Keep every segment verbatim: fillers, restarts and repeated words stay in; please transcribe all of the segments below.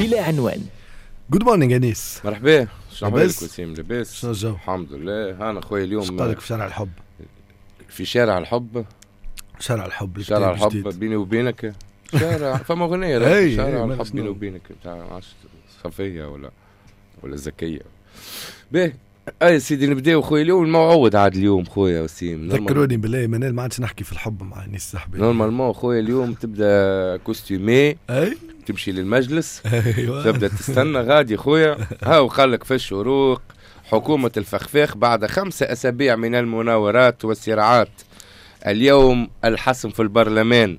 بلا عنوان. جود مورنينغ انيس. مرحبا. شنو احوالك لاباس؟ وسيم؟ لاباس؟ شنو الجو؟ الحمد لله. انا خويا اليوم شقالك في شارع الحب. في شارع الحب. شارع الحب شارع الحب بيني وبينك. شارع فما اغنيه هي شارع هي الحب بيني وبينك بتاع صفيه ولا ولا زكيه. باهي اي سيدي نبداو خويا اليوم الموعود عاد اليوم خويا وسيم. ذكروني بالله منال ما عادش نحكي في الحب مع ناس صاحبي. نورمالمون خويا اليوم تبدا كوستيمي اي تمشي للمجلس. ايوه تبدا تستنى غادي خويا. هاو خلك في الشروق. حكومة الفخفاخ بعد خمسة أسابيع من المناورات والصراعات اليوم الحسم في البرلمان.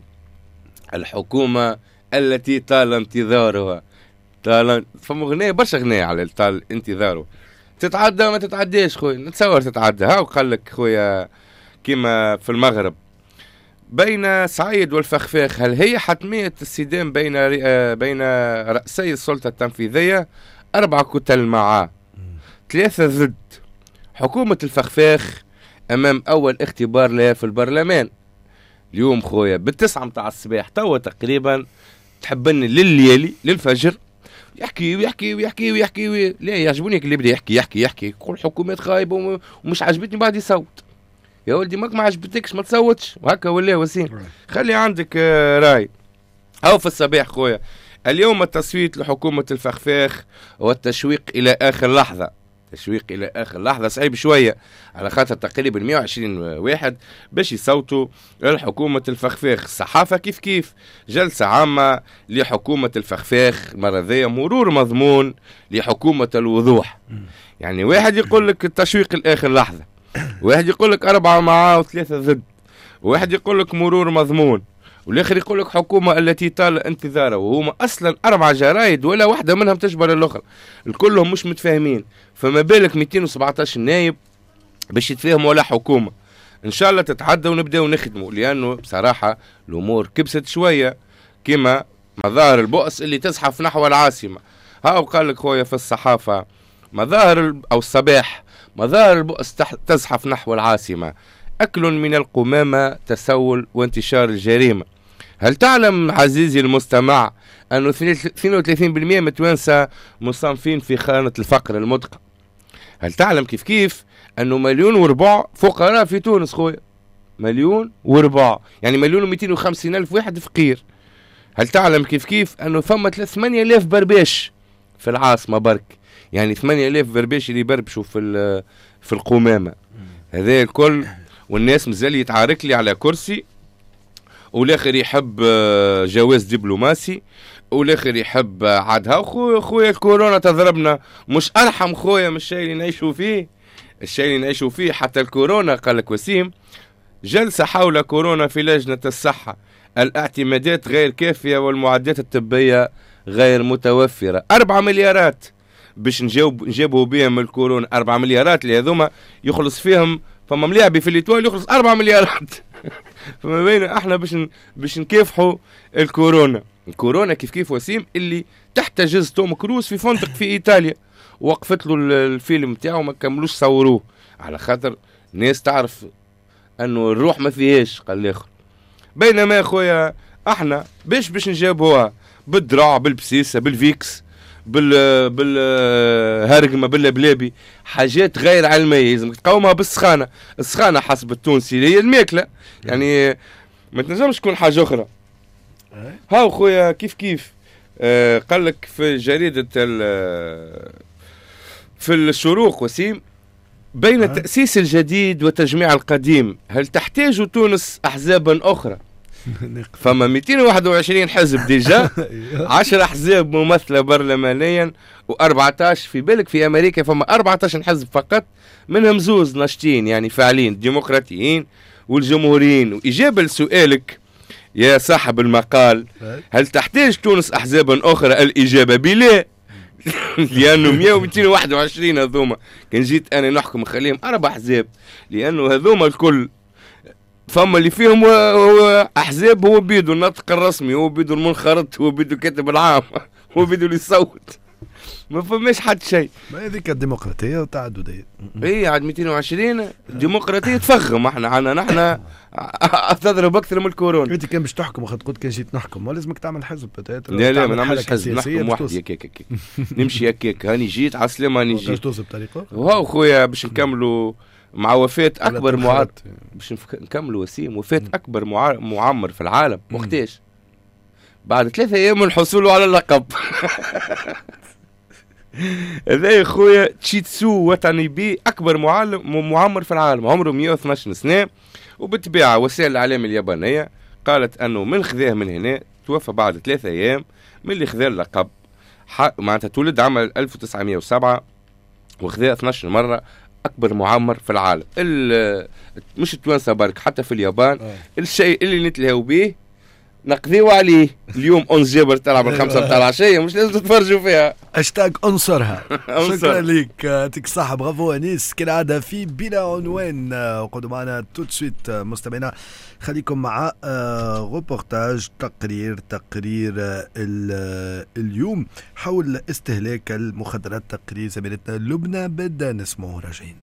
الحكومة التي طال انتظارها. طال فما غنية برشا غنية على طال انتظاره. تتعدى ما تتعديش خويا. نتصور تتعدى. هاو قالك خويا كما في المغرب بين سعيد والفخفاخ. هل هي حتمية الصدام بين بين رأسي السلطة التنفيذية؟ أربعة كتل معاه ثلاثة ضد. حكومة الفخفاخ أمام أول اختبار لها في البرلمان اليوم خويا بالتسعة متاع الصباح توا تقريبا. تحبني لليالي للفجر يحكي ويحكي ويحكي ويحكي وي... لا يعجبوني اللي بدا يحكي يحكي يحكي كل حكومات خايبة ومش عجبتني بعد يصوت. يا ولدي ماك ما عجبتكش ما تصوتش وهكا ولا وسيم. خلي عندك راي. أو في الصباح خويا اليوم التصويت لحكومة الفخفاخ والتشويق إلى آخر لحظة. تشويق إلى آخر لحظة صعيب شوية على خاطر تقريبا مئة وعشرين واحد باش يصوتوا لحكومة الفخفاخ. الصحافة كيف كيف جلسة عامة لحكومة الفخفاخ المرة ذي مرور مضمون لحكومة الوضوح. يعني واحد يقول لك التشويق لآخر لحظة، واحد يقول لك أربعة معاه وثلاثة ضد، واحد يقول لك مرور مضمون، والاخر يقول لك حكومه التي طال انتظاره. وهما اصلا اربع جرايد ولا واحده منهم تشبه الاخرى، الكلهم مش متفاهمين. فما بالك مئتين وسبعطاش نايب باش يتفاهموا ولا حكومه. ان شاء الله تتعدى ونبداو نخدموا، لانه بصراحه الامور كبست شويه كما مظاهر البؤس اللي تزحف نحو العاصمه. هاو قال لك خويا في الصحافه مظاهر او الصباح مظاهر البؤس تزحف نحو العاصمه. أكل من القمامة، تسول وانتشار الجريمة. هل تعلم عزيزي المستمع أنه اثنين وثلاثين بالمئة متوانسة مصنفين في خانة الفقر المدقع؟ هل تعلم كيف كيف أنه مليون وربع فقراء في تونس خويا؟ مليون وربع يعني مليون ومئتين وخمسين ألف واحد فقير. هل تعلم كيف كيف أنه ثم ثمانية آلاف برباش في العاصمة برك؟ يعني ثمانية آلاف برباش اللي بربشوا في في القمامة. هذا الكل والناس مازال يتعارك لي على كرسي، والاخر يحب جواز دبلوماسي، والاخر يحب عادها. خويا خويا الكورونا تضربنا، مش ارحم خويا من الشيء اللي نعيشوا فيه. الشيء اللي نعيشوا فيه حتى الكورونا. قال لك وسيم جلسة حول كورونا في لجنة الصحة. الاعتمادات غير كافية والمعدات الطبية غير متوفرة. أربعة مليارات باش نجاوب نجابوا بهم الكورونا. أربعة مليارات اللي هذوما يخلص فيهم فما ملاعبي في الإيطوال يخلص أربعة مليارات. فما بين احنا باش باش نكافحوا الكورونا. الكورونا كيف كيف وسيم اللي تحتجز توم كروز في فندق في إيطاليا، وقفت له الفيلم نتاعو ما كملوش صوروه على خاطر الناس تعرف انه الروح ما فيهاش. قال الاخر بينما يا خويا احنا باش باش نجابوها بالدراع بالبسيسه بالفيكس بال بالهرقمه بالبلابي، حاجات غير علميه لازمك تقاومها بالسخانه. السخانه حسب التونسي هي الماكله، يعني ما تنجمش تكون حاجه اخرى. هاو خويا كيف كيف آه قال لك في جريده في الشروق وسيم بين أه؟ التأسيس الجديد وتجميع القديم هل تحتاج تونس أحزابا أخرى؟ فما مئتين وواحد وعشرين حزب ديجا، عشرة أحزاب ممثلة برلمانيا وأربعة عشر في بالك في أمريكا فما أربعة عشر حزب فقط، منهم زوز ناشطين يعني فاعلين الديمقراطيين والجمهوريين. وإجابة لسؤالك يا صاحب المقال هل تحتاج تونس أحزابا أخرى؟ الإجابة بلا. لأنه مئة ومئتين وواحد وعشرين هذوما كان جيت أنا نحكم نخليهم أربع أحزاب، لأنه هذوما الكل فما اللي فيهم هو أحزاب، هو بيدو النطق الرسمي، هو بيدو المنخرط، هو بيدو كاتب العام، هو بيدو اللي يصوت. ما فماش حد شيء. ما هذيك الديمقراطيه والتعدديه. اي عاد مئتين وعشرين ديمقراطيه تفخم. احنا عنا نحن تضرب اكثر من الكورونا. انت كان باش تحكم وقت قلت كان جيت نحكم ما لازمك تعمل حزب. لا لا ما نعملش حزب نحكم وحدي هكاك هكاك نمشي هكاك هاني جيت على السلامه هاني جيت. توصل بطريقه وهو خويا باش نكملوا مع وفاة أكبر معمر باش نكملوا وسيم وفاة أكبر معمر في العالم. وقتاش؟ بعد ثلاثة أيام من حصوله على اللقب. هذا يا خويا تشيتسو واتانيبي أكبر معلم معمر في العالم، عمره مئة واثناش سنة. وبالطبيعة وسائل الإعلام اليابانية قالت أنه من خذاه من هنا توفى بعد ثلاثة أيام من اللي خذا اللقب. معناتها تولد عام ألف وتسعمئة وسبعة وخذا اثناش مرة أكبر معمر في العالم. مش التوانسة برك حتى في اليابان آه. الشيء اللي نتلهوا به نقضيوا عليه اليوم أنزيبر تلعب الخمسة بتاع العشية مش لازم تتفرجوا فيها. اشتاق انصرها. شكرا لك يعطيك الصحة. برافو أنيس كالعادة في بلا عنوان. وقعدوا معنا تو سويت مستمعينا. خليكم مع روبورتاج تقرير تقرير اليوم حول استهلاك المخدرات. تقرير زميلتنا لبنى بدان اسمه راجعين.